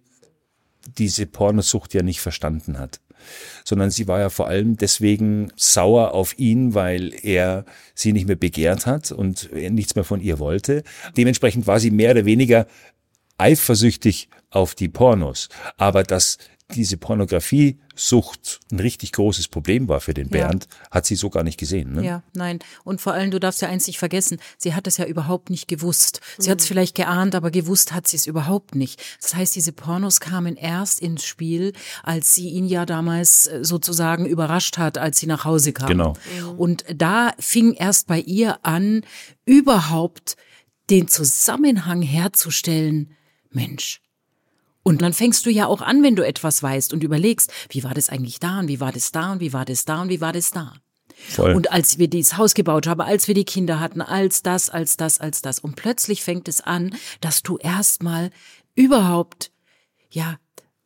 diese Pornosucht ja nicht verstanden hat, sondern sie war ja vor allem deswegen sauer auf ihn, weil er sie nicht mehr begehrt hat und er nichts mehr von ihr wollte. Dementsprechend war sie mehr oder weniger eifersüchtig auf die Pornos, aber dass diese Pornografiesucht ein richtig großes Problem war für den Ja. Bernd, hat sie so gar nicht gesehen. Ne? Ja, nein. Und vor allem, du darfst ja eins nicht vergessen, sie hat es ja überhaupt nicht gewusst. Sie hat es vielleicht geahnt, aber gewusst hat sie es überhaupt nicht. Das heißt, diese Pornos kamen erst ins Spiel, als sie ihn ja damals äh, sozusagen überrascht hat, als sie nach Hause kam. Genau. Und da fing erst bei ihr an, überhaupt den Zusammenhang herzustellen, Mensch. Und dann fängst du ja auch an, wenn du etwas weißt und überlegst, wie war das eigentlich da und wie war das da und wie war das da und wie war das da. Voll. Und als wir dieses Haus gebaut haben, als wir die Kinder hatten, als das, als das, als das. Und plötzlich fängt es an, dass du erstmal überhaupt, ja,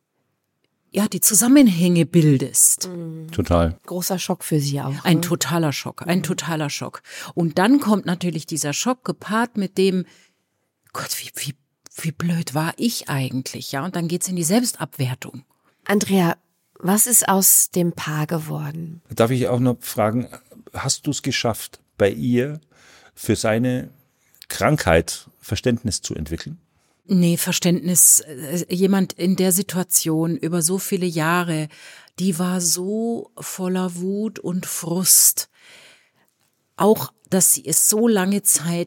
ja, die Zusammenhänge bildest. Total. Großer Schock für sie auch. Ein totaler Schock, ein totaler Schock. Und dann kommt natürlich dieser Schock gepaart mit dem, Gott, wie, wie, wie blöd war ich eigentlich, ja? Und dann geht's in die Selbstabwertung. Andrea, was ist aus dem Paar geworden? Darf ich auch noch fragen, hast du es geschafft, bei ihr für seine Krankheit Verständnis zu entwickeln? Nee, Verständnis, äh, jemand in der Situation über so viele Jahre, die war so voller Wut und Frust. Auch, dass sie es so lange Zeit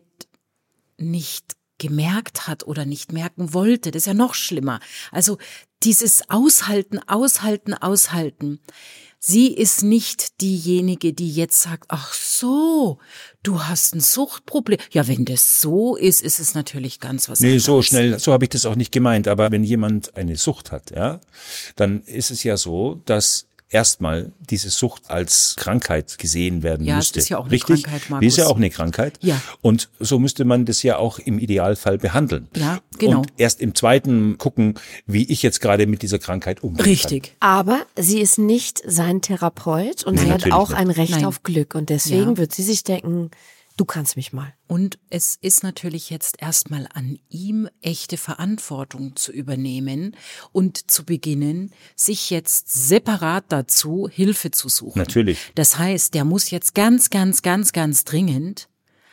nicht gemerkt hat oder nicht merken wollte, das ist ja noch schlimmer. Also dieses Aushalten, Aushalten, Aushalten. Sie ist nicht diejenige, die jetzt sagt, ach so, du hast ein Suchtproblem. Ja, wenn das so ist, ist es natürlich ganz was Nee, anderes. so schnell, so habe ich das auch nicht gemeint. Aber wenn jemand eine Sucht hat, ja, dann ist es ja so, dass erstmal diese Sucht als Krankheit gesehen werden Ja, es müsste. ist ja auch eine Richtig? Krankheit, Die Markus. ist ja auch eine Krankheit. Ja. Und so müsste man das ja auch im Idealfall behandeln. Ja, genau. Und erst im zweiten gucken, wie ich jetzt gerade mit dieser Krankheit umgehen Richtig. Aber sie ist nicht sein Therapeut und Nee, sie hat natürlich auch nicht. ein Recht Nein. auf Glück. Und deswegen Ja. wird sie sich denken, Du kannst mich mal. Und es ist natürlich jetzt erstmal an ihm, echte Verantwortung zu übernehmen und zu beginnen, sich jetzt separat dazu Hilfe zu suchen. Natürlich. Das heißt, der muss jetzt ganz, ganz, ganz, ganz dringend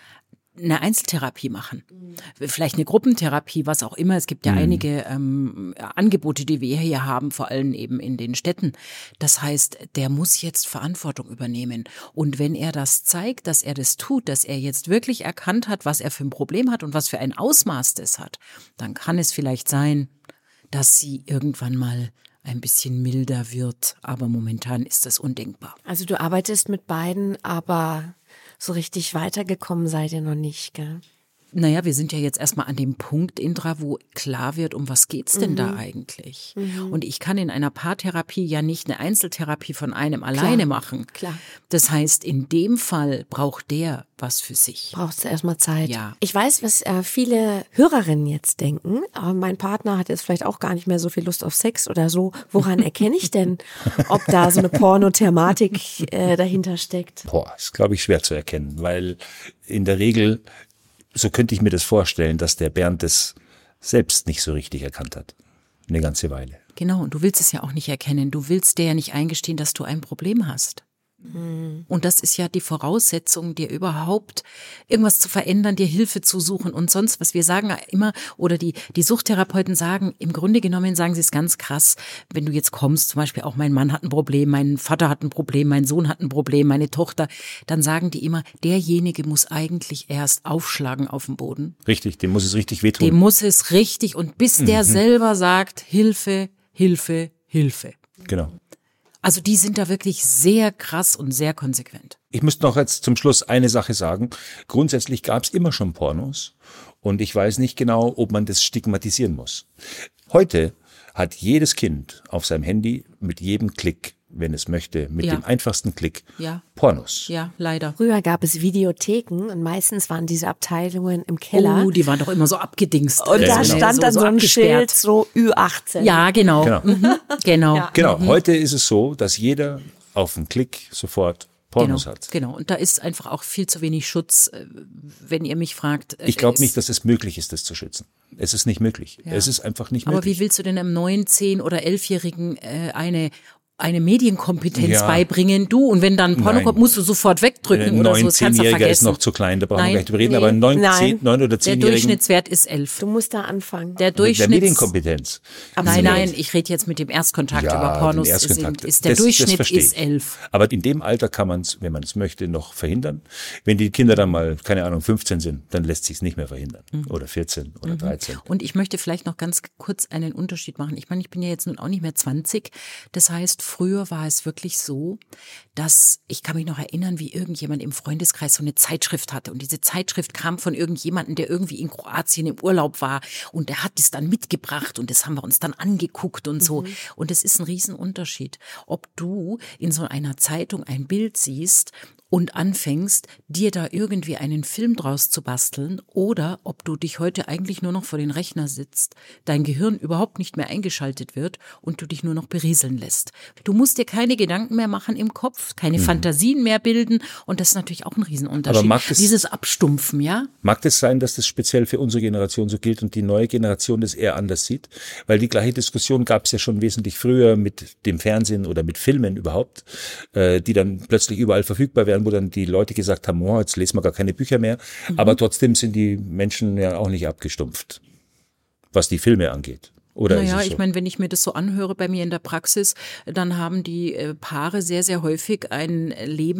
eine Einzeltherapie machen. Vielleicht eine Gruppentherapie, was auch immer. Es gibt ja mhm. einige ähm, Angebote, die wir hier haben, vor allem eben in den Städten. Das heißt, der muss jetzt Verantwortung übernehmen. Und wenn er das zeigt, dass er das tut, dass er jetzt wirklich erkannt hat, was er für ein Problem hat und was für ein Ausmaß das hat, dann kann es vielleicht sein, dass sie irgendwann mal ein bisschen milder wird. Aber momentan ist das undenkbar. Also du arbeitest mit beiden, aber so richtig weitergekommen seid ihr noch nicht, gell? Naja, wir sind ja jetzt erstmal an dem Punkt, Indra, wo klar wird, um was geht's denn mhm. da eigentlich? Mhm. Und ich kann in einer Paartherapie ja nicht eine Einzeltherapie von einem alleine Klar. machen. Klar. Das heißt, in dem Fall braucht der was für sich. Brauchst du erstmal Zeit. Ja. Ich weiß, was äh, viele Hörerinnen jetzt denken, aber mein Partner hat jetzt vielleicht auch gar nicht mehr so viel Lust auf Sex oder so. Woran erkenne ich denn, ob da so eine Pornothematik äh, dahinter steckt? Boah, ist, glaube ich, schwer zu erkennen, weil in der Regel, so könnte ich mir das vorstellen, dass der Bernd das selbst nicht so richtig erkannt hat. Eine ganze Weile. Genau, und du willst es ja auch nicht erkennen. Du willst dir ja nicht eingestehen, dass du ein Problem hast. Mhm. Und das ist ja die Voraussetzung, dir überhaupt irgendwas zu verändern, dir Hilfe zu suchen und sonst was. Wir sagen immer, oder die, die Suchttherapeuten sagen, im Grunde genommen sagen sie es ganz krass, wenn du jetzt kommst, zum Beispiel auch mein Mann hat ein Problem, mein Vater hat ein Problem, mein Sohn hat ein Problem, meine Tochter, dann sagen die immer, derjenige muss eigentlich erst aufschlagen auf dem Boden. Richtig, dem muss es richtig wehtun. Dem muss es richtig, und bis der mhm. selber sagt, Hilfe, Hilfe, Hilfe. Genau. Also die sind da wirklich sehr krass und sehr konsequent. Ich müsste noch jetzt zum Schluss eine Sache sagen. Grundsätzlich gab es immer schon Pornos und ich weiß nicht genau, ob man das stigmatisieren muss. Heute hat jedes Kind auf seinem Handy mit jedem Klick, wenn es möchte, mit ja. dem einfachsten Klick, ja. Pornos. Ja, leider. Früher gab es Videotheken und meistens waren diese Abteilungen im Keller. Oh, die waren doch immer so abgedingst. Und ja, da genau. stand dann so, so ein Schild, so Ü achtzehn. Ja, genau. Genau, mhm. genau. Ja. genau. Mhm. Heute ist es so, dass jeder auf einen Klick sofort Pornos genau, hat. Genau, und da ist einfach auch viel zu wenig Schutz, wenn ihr mich fragt. Ich glaube nicht, dass es möglich ist, das zu schützen. Es ist nicht möglich. Ja. Es ist einfach nicht Aber möglich. Aber wie willst du denn einem neun, zehn oder elfjährigen äh, eine eine Medienkompetenz ja. beibringen, du, und wenn dann ein Porno kommt, musst du sofort wegdrücken ein oder so, das kannst du vergessen. ist noch zu klein, da brauchen Nein. wir gar nicht drüber reden, Nee. aber ein neun, Nein. zehn, neun oder zehnjährigen. Der Durchschnittswert ist elf. Du musst da anfangen. Der Mit der Durchschnitts... Medienkompetenz. Nein, nein, ich rede jetzt mit dem Erstkontakt Ja, über Pornos. den Erstkontakt. Ist, ist der Das- das Durchschnitt verstehe ist ich. elf. Aber in dem Alter kann man es, wenn man es möchte, noch verhindern. Wenn die Kinder dann mal, keine Ahnung, fünfzehn sind, dann lässt sich es nicht mehr verhindern. Mhm. Oder vierzehn oder dreizehn. Und ich möchte vielleicht noch ganz kurz einen Unterschied machen. Ich meine, ich bin ja jetzt nun auch nicht mehr zwanzig. Das heißt, früher war es wirklich so, dass, ich kann mich noch erinnern, wie irgendjemand im Freundeskreis so eine Zeitschrift hatte. Und diese Zeitschrift kam von irgendjemandem, der irgendwie in Kroatien im Urlaub war. Und der hat es dann mitgebracht und das haben wir uns dann angeguckt und so. Mhm. Und es ist ein Riesenunterschied, ob du in so einer Zeitung ein Bild siehst und anfängst, dir da irgendwie einen Film draus zu basteln, oder ob du dich heute eigentlich nur noch vor den Rechner sitzt, dein Gehirn überhaupt nicht mehr eingeschaltet wird und du dich nur noch berieseln lässt. Du musst dir keine Gedanken mehr machen im Kopf, keine mhm. Fantasien mehr bilden, und das ist natürlich auch ein Riesenunterschied. Aber mag das, Dieses Abstumpfen, ja? Mag das sein, dass das speziell für unsere Generation so gilt und die neue Generation das eher anders sieht? Weil die gleiche Diskussion gab es ja schon wesentlich früher mit dem Fernsehen oder mit Filmen überhaupt, äh, die dann plötzlich überall verfügbar wären, wo dann die Leute gesagt haben, oh, jetzt lesen wir gar keine Bücher mehr. Mhm. Aber trotzdem sind die Menschen ja auch nicht abgestumpft, was die Filme angeht. Oder naja, ist es so? Ich meine, wenn ich mir das so anhöre bei mir in der Praxis, dann haben die äh, Paare sehr, sehr häufig einen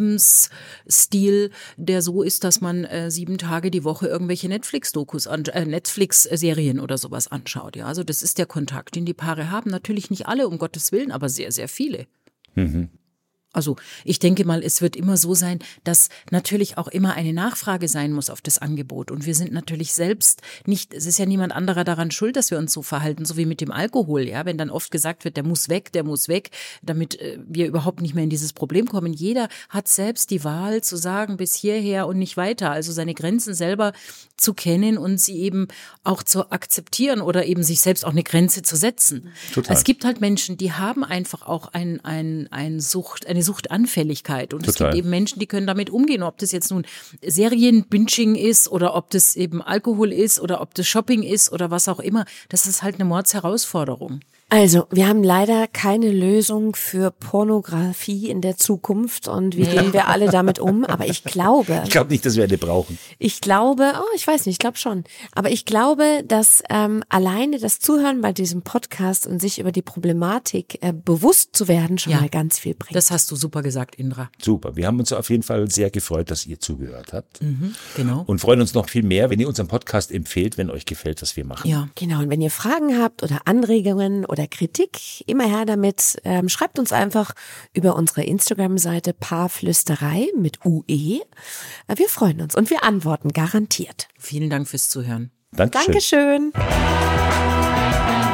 Lebensstil, der so ist, dass man äh, sieben Tage die Woche irgendwelche Netflix-Dokus, an, äh, Netflix-Serien oder sowas anschaut. Ja, also das ist der Kontakt, den die Paare haben. Natürlich nicht alle, um Gottes Willen, aber sehr, sehr viele. Mhm. Also ich denke mal, es wird immer so sein, dass natürlich auch immer eine Nachfrage sein muss auf das Angebot. Und wir sind natürlich selbst nicht, es ist ja niemand anderer daran schuld, dass wir uns so verhalten, so wie mit dem Alkohol. Ja, wenn dann oft gesagt wird, der muss weg, der muss weg, damit äh, wir überhaupt nicht mehr in dieses Problem kommen. Jeder hat selbst die Wahl zu sagen, bis hierher und nicht weiter. Also seine Grenzen selber zu kennen und sie eben auch zu akzeptieren oder eben sich selbst auch eine Grenze zu setzen. Total. Es gibt halt Menschen, die haben einfach auch ein, ein, ein Sucht, eine eine Suchtanfälligkeit. Und Total. es gibt eben Menschen, die können damit umgehen, ob das jetzt nun Serienbinging ist oder ob das eben Alkohol ist oder ob das Shopping ist oder was auch immer. Das ist halt eine Mordsherausforderung. Also, wir haben leider keine Lösung für Pornografie in der Zukunft und wie gehen wir alle damit um? Aber ich glaube, Ich glaube nicht, dass wir eine brauchen. ich glaube, oh, ich weiß nicht, ich glaube schon. Aber ich glaube, dass ähm, alleine das Zuhören bei diesem Podcast und sich über die Problematik äh, bewusst zu werden schon Ja. mal ganz viel bringt. Das hast du super gesagt, Indra. Super. Wir haben uns auf jeden Fall sehr gefreut, dass ihr zugehört habt. Mhm, genau. Und freuen uns noch viel mehr, wenn ihr unseren Podcast empfehlt, wenn euch gefällt, was wir machen. Ja. Genau, und wenn ihr Fragen habt oder Anregungen oder Kritik, immer her damit. Ähm, schreibt uns einfach über unsere Instagram-Seite Paarflüsterei mit U E. Äh, wir freuen uns und wir antworten garantiert. Vielen Dank fürs Zuhören. Dankeschön. Dankeschön.